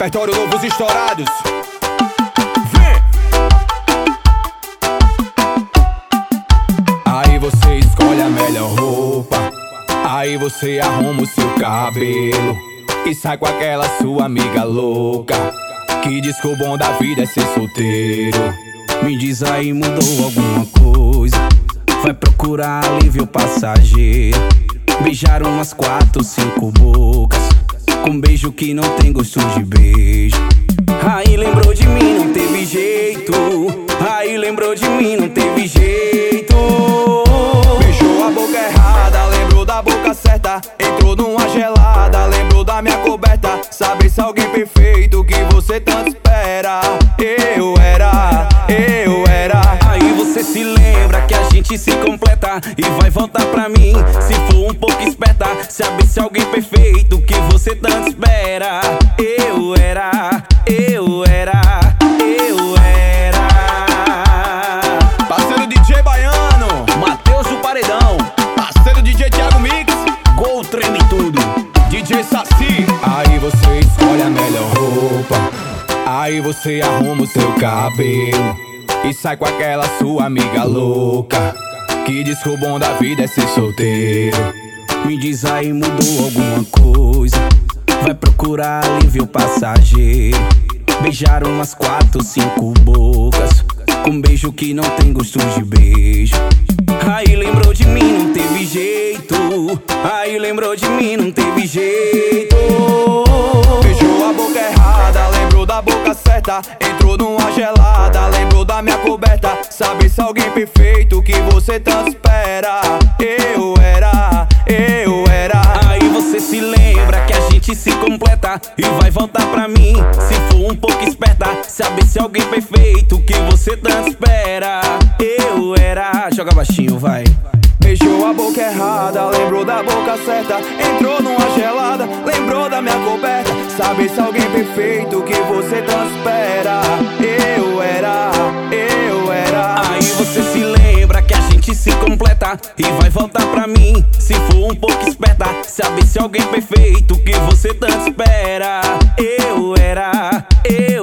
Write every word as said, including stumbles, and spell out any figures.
repertório Novos Estourados. Vem! Aí você escolhe a melhor roupa, aí você arruma o seu cabelo e sai com aquela sua amiga louca que diz que o bom da vida é ser solteiro. Me diz aí, mudou alguma coisa? Vai procurar alívio passageiro, beijar umas quatro, cinco bocas com beijo que não tem gosto de beijo. Aí lembrou de mim, não teve jeito. Aí lembrou de mim, não teve jeito. Beijou a boca errada, lembrou da boca certa. Entrou numa gelada, lembrou da minha coberta. Sabe se alguém perfeito que você tanto espera. Eu era, eu era. Aí você se lembra que a gente se completa e vai voltar pra mim se for um pouco esperta. Sabe se alguém perfeito que você tanto espera. Eu era, eu era, eu era. Parceiro D J Baiano, Matheus do Paredão. Parceiro D J Thiago Mix, Gol treme tudo. D J Saci. Aí você escolhe a melhor roupa, aí você arruma o seu cabelo e sai com aquela sua amiga louca que diz que o bom da vida é ser solteiro. Me diz aí, mudou alguma coisa? Vai procurar alívio passageiro, beijar umas quatro, cinco bocas com beijo que não tem gosto de beijo. Aí lembrou de mim, não teve jeito. Aí lembrou de mim, não teve jeito. Beijou a boca errada, lembrou da boca certa. Entrou numa gelada, lembrou da minha coberta. Sabe se alguém perfeito que você tanto espera. Eu era, eu era. Aí você se lembra que a gente se completa e vai voltar pra mim se for um pouco esperta. Sabe se alguém perfeito que você tanto espera. Eu era. Joga baixinho, vai. Beijou a boca errada, lembrou da boca certa. Entrou numa gelada, lembrou da minha coberta. Sabe se alguém perfeito que você tanto espera. Eu era, eu era. Aí você se lembra que a gente se completa e vai voltar pra mim se for um pouco esperta. Sabe se alguém perfeito que você tanto espera. Eu era, eu